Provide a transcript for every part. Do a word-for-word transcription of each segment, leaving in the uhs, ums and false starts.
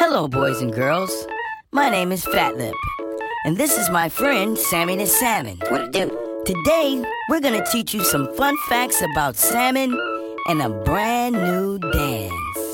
Hello, boys and girls. My name is Fat Lip, and this is my friend Sammy the Salmon. What it do? Today, we're gonna teach you some fun facts about salmon and a brand new dance.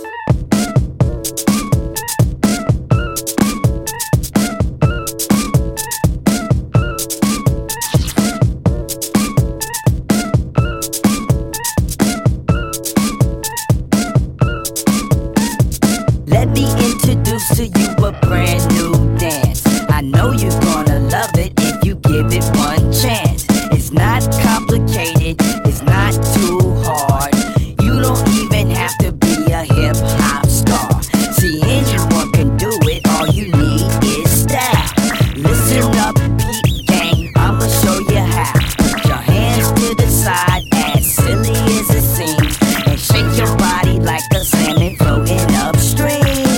Let me introduce to you a brand new dance. I know you're gonna love it if you give it one chance. It's not complicated, it's not too hard. You don't even have to be a hip-hop star. See, anyone can do it, all you need is style. Listen up, peep gang, I'ma show you how. Put your hands to the side, as silly as it seems, and shake your body like a salmon floating upstream.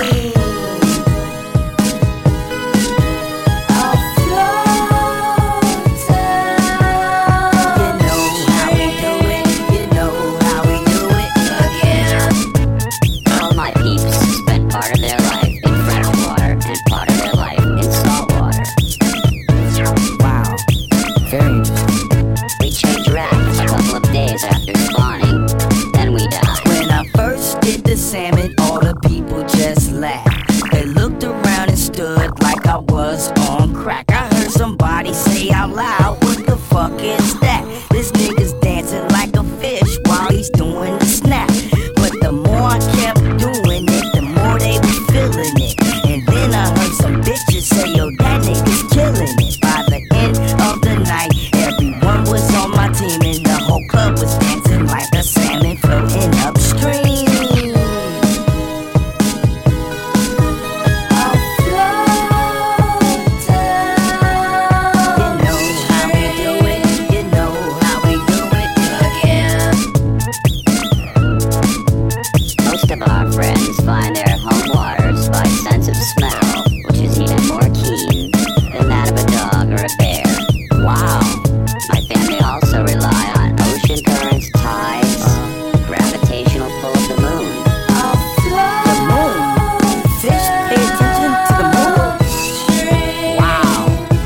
Salmon, all the people just laughed. They looked around and stood like I was on crack. I heard somebody say out loud, what the fuck is that? This nigga's dancing like a fish while he's doing the snap. But the more I kept doing it, the more they was feeling it. And then I heard some bitches say, yo, that nigga's killing it. By the end of the night, everyone was on my team, and the whole club was dancing like a salmon floating upstream. Our friends find their home waters by sense of smell, which is even more keen than that of a dog or a bear. Wow! My family also rely on ocean currents, tides, uh, gravitational pull of the moon. Oh, the moon? Fish pay attention to the moon? Wow!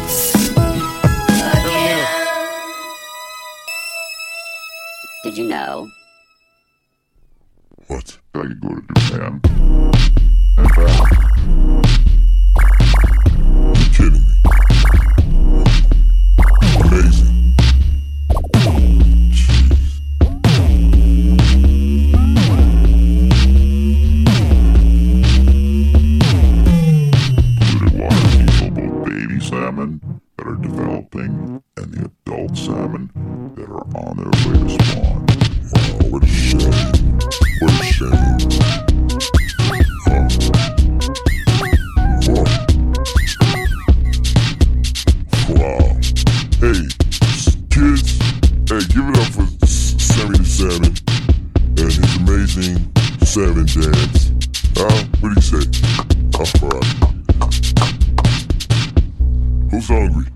Did you know? What? I could go to Japan and back. You're kidding me. Amazing. Jeez. Do they want to teach about baby salmon that are developing and the adult salmon that are on their way to spawn? Wow, what a shame. What a shame. Huh. Whoa. Wow. Hey, kids, hey, give it up for Sammy the Salmon and his amazing salmon dance. Huh? What do you say? Alright. Who's hungry?